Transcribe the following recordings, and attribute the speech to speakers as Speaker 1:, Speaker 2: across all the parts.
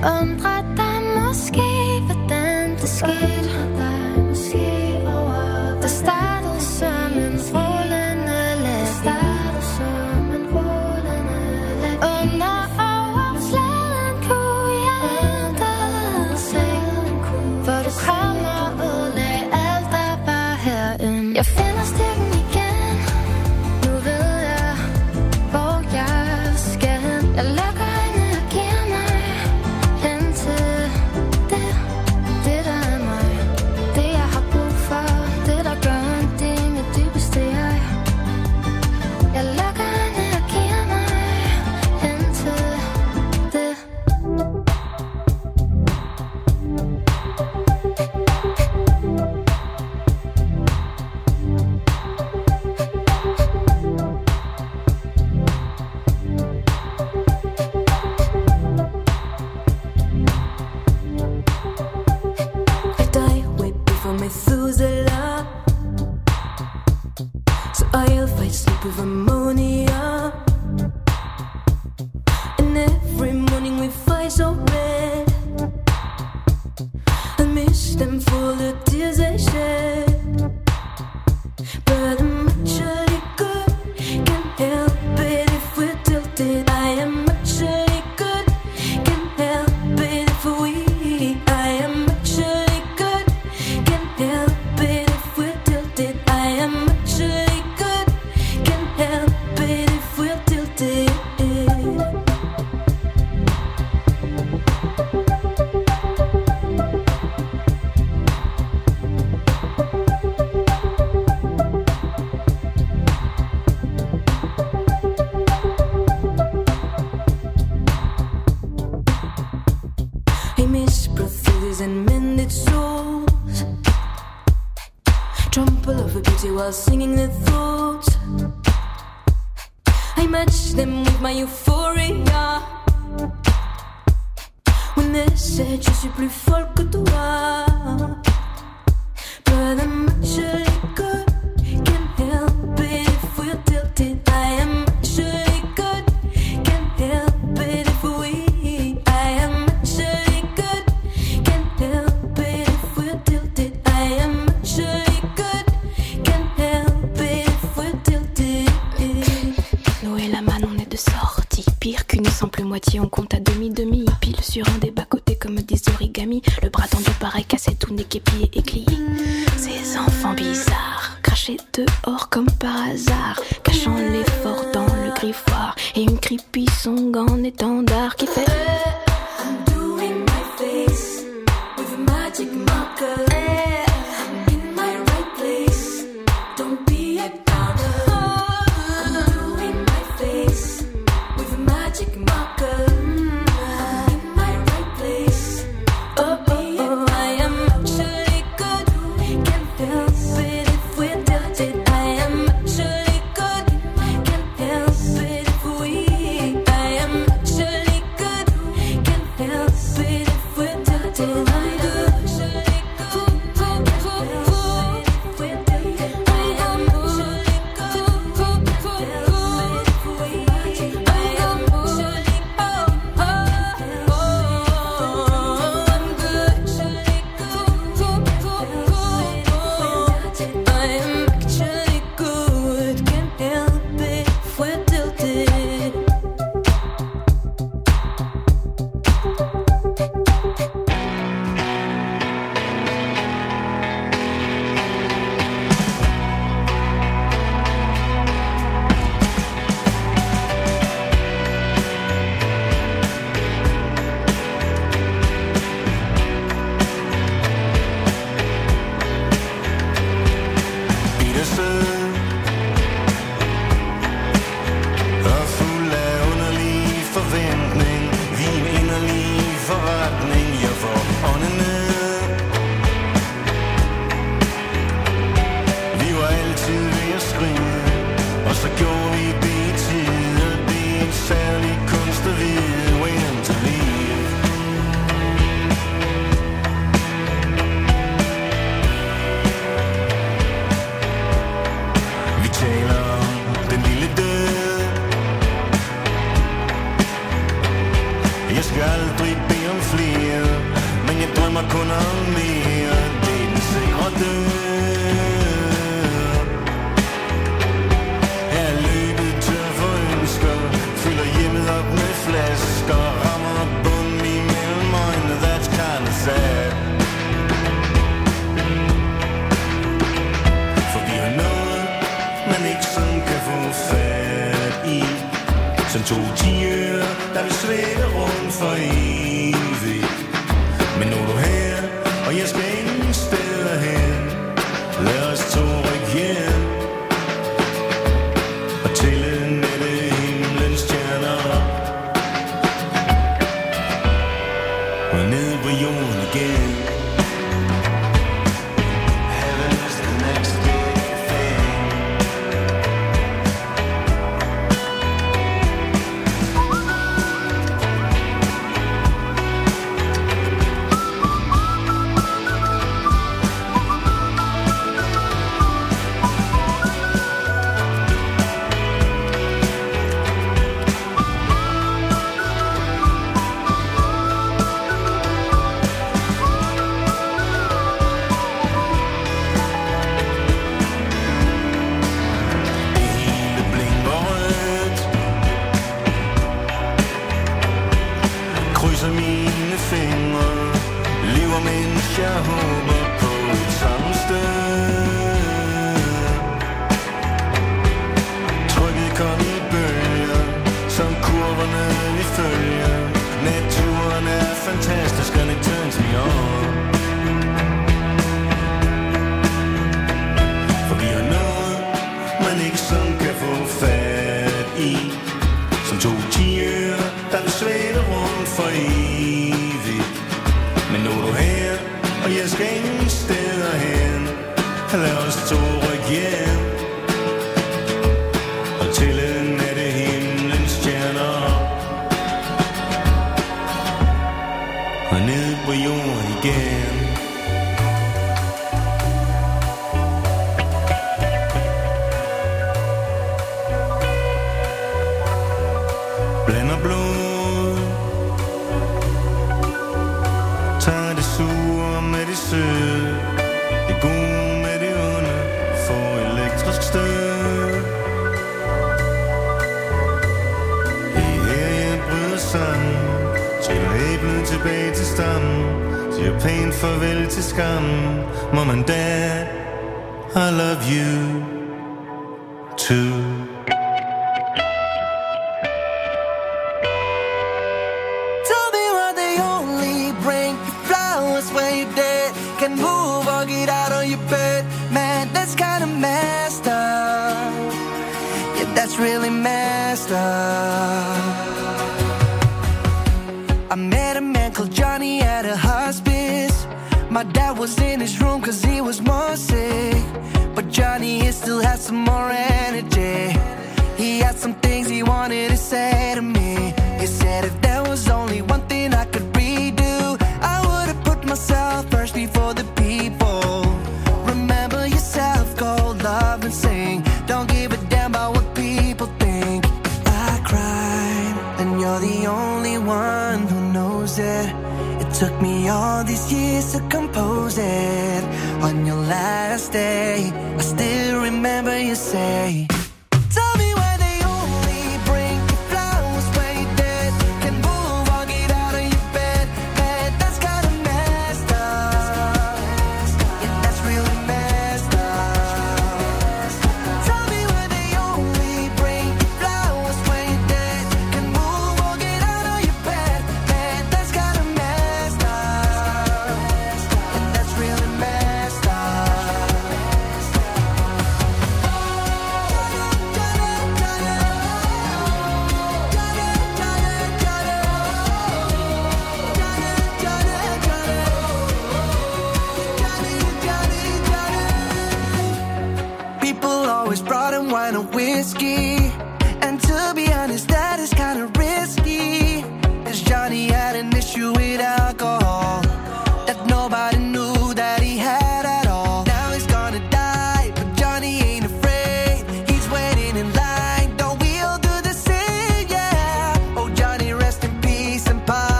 Speaker 1: undrer dig måske, hvordan det skete. Der startede som en rullende lag. Under overfladen kunne jeg intet se, for du kom og ødelagde alt, der var herinde. Jeg finder styrken igen. Nu ved jeg, hvor jeg skal hen. Jeg lukker øjnene og giver mig hen til det der er mig. Det jeg har brug for, det der gør ondt i mit dybeste jeg. Jeg lukker øjnene og giver mig hen til det.
Speaker 2: I die way before Methuselah, so I'll fight sleep with ammonia. And every morning we fight so red. I miss them for the tears they shed, but I'm actually good. Can't help it if we're tilted. I am actually good. Can't help it if we. I am actually good. Can't help it if we're tilted. I am actually good. Can't help it if we're tilted. I miss prostheses and mended souls. Trample over beauty while singing the thoughts. I match them with my euphoria. When they said je suis plus folle que toi, but I'm actually good. Can't help it if we're tilted. I am actually good. Can't help it if we. I am actually good. Can't help it if we're tilted. I am actually good. Can't help it if we're tilted.
Speaker 3: Noé la man, on est de sortie. Pire qu'une simple moitié, on compte à demi-demi. Pile sur un des bas-côtés comme des origamis. Le bras tendu pareil, cassé tout nez, képié et glié. Ces enfants bizarres, crachés dehors comme par hasard, cachant l'effort dans le griffoir. Et une creepy song en étendard qui fait
Speaker 2: I'm doing my face with a magic marker. I'm in my right place. Don't be a downer. I'm doing my face with a magic marker. I'm in my right place. Don't be a downer. I am actually good. Can't help it if we're tilted. I am actually good. Can't help it if we. I am actually good. Can't help it if we're tilted. I'm good.
Speaker 4: Jeg skal aldrig bede om flere, men jeg drømmer kun om mere. Det er den sikre død. Jeg er løbet tør for ønsker, fylder hjemmet op med flasker, rammer bunden imellem øjnene, that's kinda sad. For vi har noget, man ikke sådan kan få fat i, som 2 tiger, der vil svæve rundt for evigt. Men nu er du her, og jeg skal ingen steder hen. Lad os to rykke hjem og tælle nette himlens stjerner og ned på jorden igen. Heaven is the next big thing.
Speaker 5: Pie.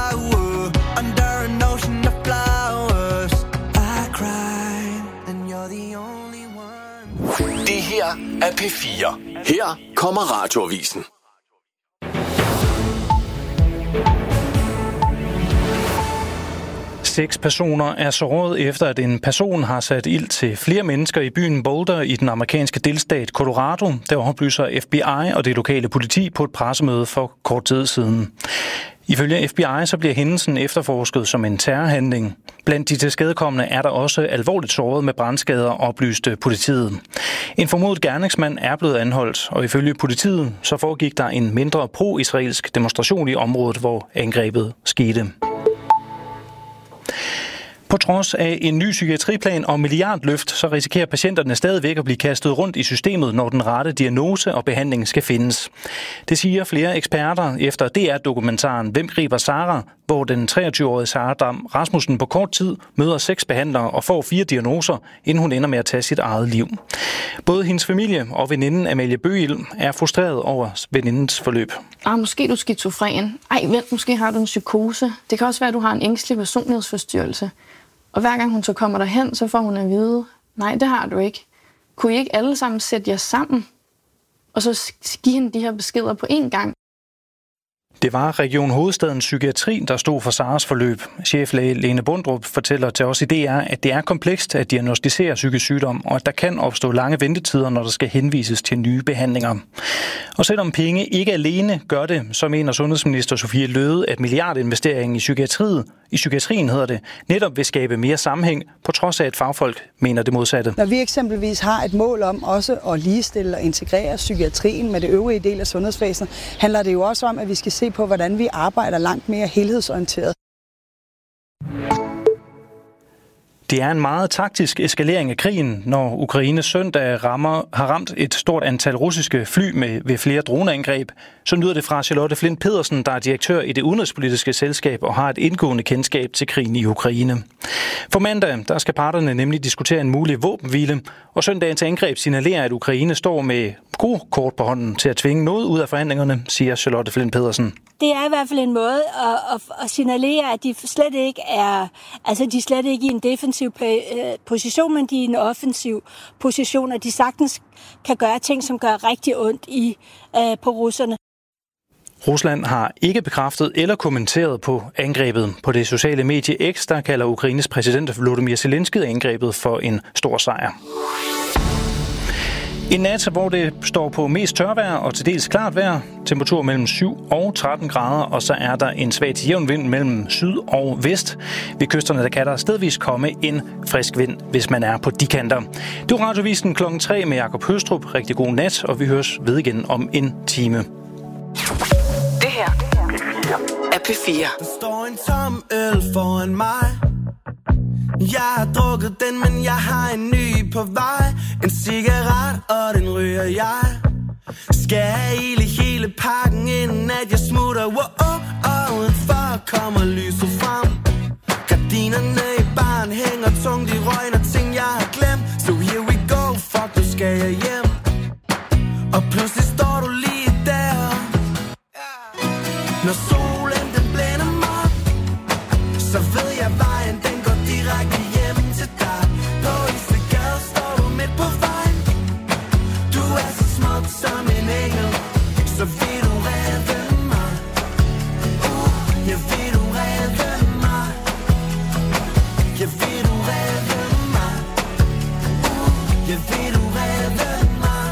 Speaker 5: P4. Her kommer Radioavisen.
Speaker 6: Seks personer er såret efter, at en person har sat ild til flere mennesker i byen Boulder i den amerikanske delstat Colorado. Der oplyser FBI og det lokale politi på et pressemøde for kort tid siden. Ifølge FBI så bliver hændelsen efterforsket som en terrorhandling. Blandt de tilskadekomne er der også alvorligt såret med brandskader, oplyste politiet. En formodet gerningsmand er blevet anholdt, og ifølge politiet så foregik der en mindre pro-israelsk demonstration i området, hvor angrebet skete. På trods af en ny psykiatriplan og milliardløft, så risikerer patienterne stadigvæk at blive kastet rundt i systemet, når den rette diagnose og behandling skal findes. Det siger flere eksperter efter DR-dokumentaren Hvem griber Sara, hvor den 23-årige Sara Dam Rasmussen på kort tid møder 6 behandlere og får 4 diagnoser, inden hun ender med at tage sit eget liv. Både hendes familie og veninden Amalie Bøgild er frustreret over venindens forløb.
Speaker 7: Måske er du skizofren. Vent, måske har du en psykose. Det kan også være, at du har en ængstelig personlighedsforstyrrelse. Og hver gang hun så kommer derhen, så får hun at vide, nej, det har du ikke. Kunne I ikke alle sammen sætte jer sammen, og så give hende de her beskeder på én gang?
Speaker 6: Det var Region Hovedstadens Psykiatri, der stod for Saras forløb. Cheflæge Lene Bundrup fortæller til os i DR, at det er komplekst at diagnostisere psykisk sygdom, og at der kan opstå lange ventetider, når der skal henvises til nye behandlinger. Og selvom penge ikke alene gør det, så mener sundhedsminister Sophie Løhde, at milliardinvesteringen i psykiatrien hedder det, netop vil skabe mere sammenhæng, på trods af at fagfolk mener det modsatte.
Speaker 8: Når vi eksempelvis har et mål om også at ligestille og integrere psykiatrien med det øvrige del af sundhedsvæsenet, handler det jo også om, at vi skal se på, hvordan vi arbejder langt mere helhedsorienteret.
Speaker 6: Det er en meget taktisk eskalering af krigen, når Ukraine søndag har ramt et stort antal russiske fly ved flere droneangreb. Så lyder det fra Charlotte Flint Pedersen, der er direktør i det udenrigspolitiske selskab og har et indgående kendskab til krigen i Ukraine. For mandag der skal parterne nemlig diskutere en mulig våbenhvile, og søndagens angreb signalerer, at Ukraine står med gode kort på hånden til at tvinge noget ud af forhandlingerne, siger Charlotte Flint Pedersen.
Speaker 9: Det er i hvert fald en måde at signalere, at de slet ikke er, de er slet ikke i en defensiv position, men de er i en offensiv position, og de sagtens kan gøre ting, som gør rigtig ondt på russerne.
Speaker 6: Rusland har ikke bekræftet eller kommenteret på angrebet. På det sociale medie X, der kalder Ukraines præsident Volodymyr Zelensky angrebet for en stor sejr. En nat, hvor det står på mest tørvejr og til dels klart vejr, temperatur mellem 7 og 13 grader, og så er der en svag til jævn vind mellem syd og vest. Ved kysterne der kan der stedvis komme en frisk vind, hvis man er på de kanter. Det var Radioavisen kl. 3 med Jakob Høstrup. Rigtig god nat, og vi høres ved igen om en time.
Speaker 5: Det her er P4.
Speaker 10: Der står en tom øl foran mig. Jeg har drukket den, men jeg har en ny på vej. En cigaret, og den ryger jeg. Skal jeg hele pakken, inden at jeg smutter. Og udenfor kommer lyset frem. Gardinerne i baren hænger tungt i røgen og ting, jeg har glemt. So here we go, fuck, nu skal jeg hjem. Og pludselig står du lige der. Når solen den blænder mig, så ved jeg vejen, den går direkte hjem til dig. På Istegade står du midt på vejen. Du er så smuk som en engel, så vil du redde mig. Jeg vil du redde mig. Jeg vil du redde mig. Jeg vil du redde mig.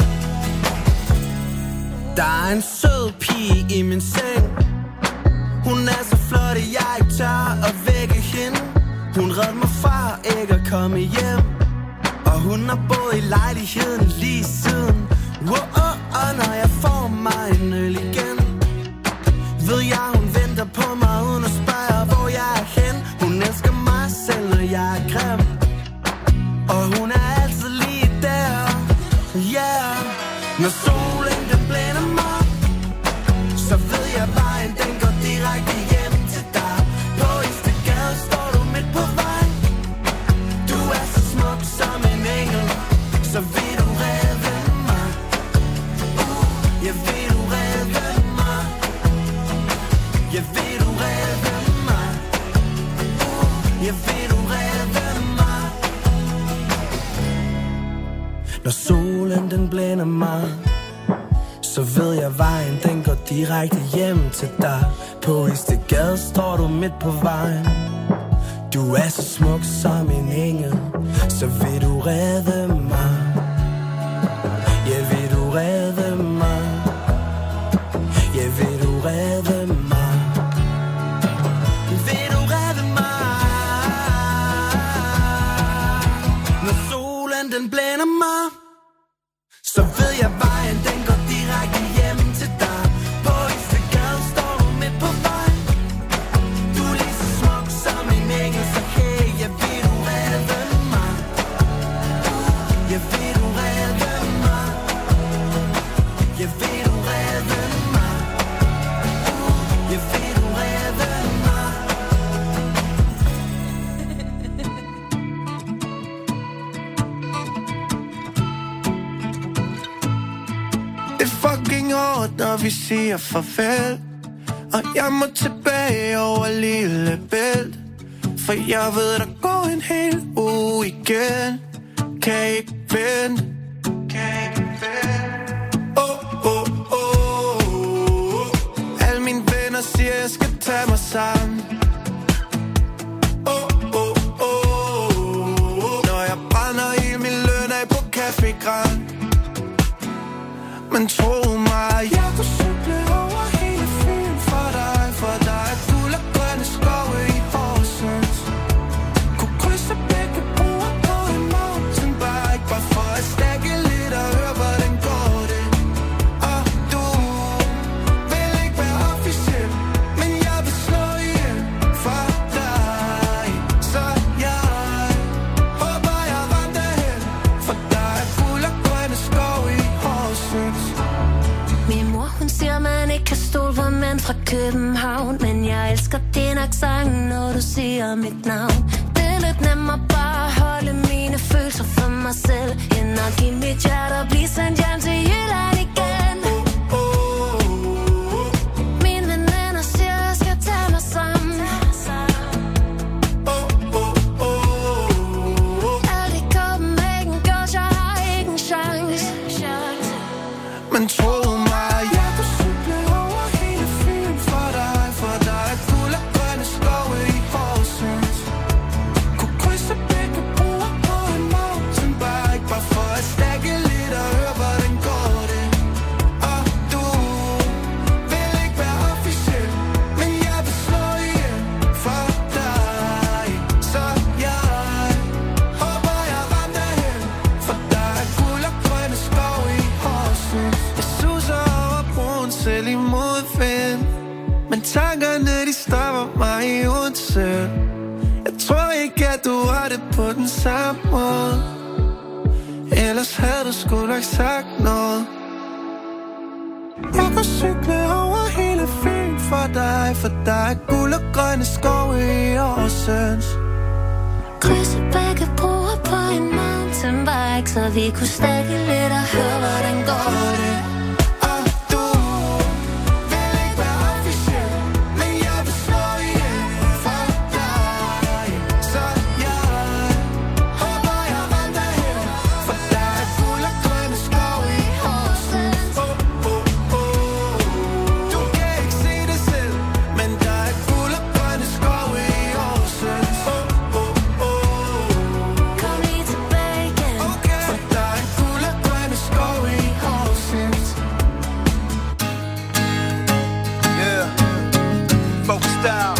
Speaker 10: Der er en sød pige i min seng. Hun er så flot, at jeg ikke tør at vække hende. Hun redde mig fra ikke at komme hjem. Og hun har boet i lejligheden lige siden. Og når jeg får mig en øl igen, ved jeg, hun venter på mig uden at spørge, hvor jeg er hen. Hun elsker mig selv, når jeg er grim. Og hun er altid lige der. Yeah. Når solen den blænder mig, så ved jeg vejen, den går direkte hjem til dig. På Istegade står du midt på vej. Du er så smuk som en engel, så vil du redde mig. Jeg vil du redde mig. Jeg vil du redde mig. Jeg vil du redde mig. Når solen solen den blænder mig, så ved jeg vejen, den går direkte hjem til dig. På Istegade står du midt på vejen. Du er så smuk som en engel, så vil du redde mig. Ja, vil du redde mig. Ja, vil du redde mig. Vil du redde mig. Når solen den blænder mig, så ved jeg vejen, den går direkte hjem til dig. På Istegade står du midt på vejen. Du er lige så smuk som en engel, så hey, jeg vil du redde mig. Jeg vil du redde mig. Jeg vil du redde mig. Jeg vil du redde mig. Det er fucking hårdt, når vi siger farvel, og jeg må tilbage over Lillebælt, for jeg ved, der går en hel uge igen. Kan ikke vente. Alle mine venner siger, jeg skal tage mig sammen. Når jeg brænder hele min løn af på Café Grand. Men tro mig, jeg kunne cykle over hele Fyn for dig, for der er guld og grønne skove i Horsens. Kunne krydse begge broer på en mountainbike, bare for at stække lidt og høre, hvordan går det. Og du vil ikke være officiel, men jeg vil slå ihjel for dig. Så jeg håber, jeg rammer derhen, for der er guld og grønne skove i Horsens.
Speaker 1: Min mor, hun siger, man ikke kan stole på mænd fra København, men jeg elsker din accent, når du siger mit navn. Det er lidt nemmere bare at holde mine følelser for mig selv, end at give mit hjerte og blive sendt hjem til Jylland igen. Mine veninder siger, jeg skal tage mig sammen. Alt i Copenhagen goes, jeg har ikke en chance.
Speaker 10: Men tro mig, jeg kunne cykle over hele Fyn for dig, for der er guld og grønne skove i Horsens. Kunne krydse begge broer på en mountainbike, bare for at stække lidt og høre, hvordan går det. Og du vil ikke være officiel, men jeg vil slå ihjel for dig. Så jeg håber, jeg rammer derhen, for der er guld og grønne skove i Horsens. Jeg suser over broen selv i modvind, men tankerne de stopper mig i Odense. Jeg tror ikke, at du har det på den samme måde, ellers havde du sgu nok sagt noget. Jeg kan cykle over hele Fyn for dig, for der er guld og grønne skove i Horsens.
Speaker 1: Krydse begge broer på en mountainbike, så vi kunne stække lidt og høre, hvordan går det.
Speaker 10: Og du vil ikke være officiel, men jeg vil slå ihjel for dig. Så jeg håber, jeg rammer derhen, for der er guld og grønne skove i Horsens. Du kan ikke se det selv, men der er guld og grønne skove i Horsens.
Speaker 1: Kom lige tilbage igen.
Speaker 10: For der er guld og grønne skove i Horsens.
Speaker 11: Yeah, focus down.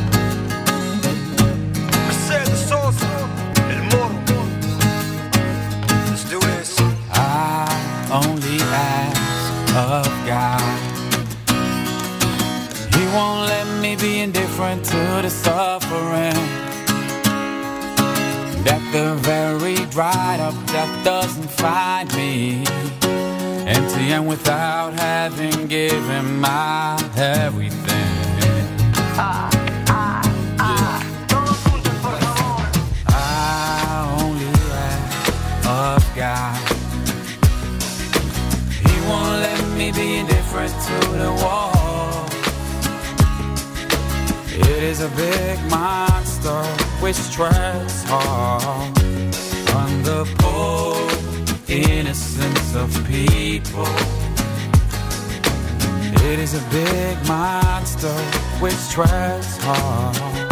Speaker 11: Mercedes Sosa, El Moro. Let's do this.
Speaker 12: I only ask of God. He won't let me be indifferent to the suffering. That the very dried up death doesn't find me empty and without having given my everything. I only ask of God. He won't let me be indifferent to the wall. It is a big monster which treads hard on the pole innocence of people. It is a big monster which treads hard.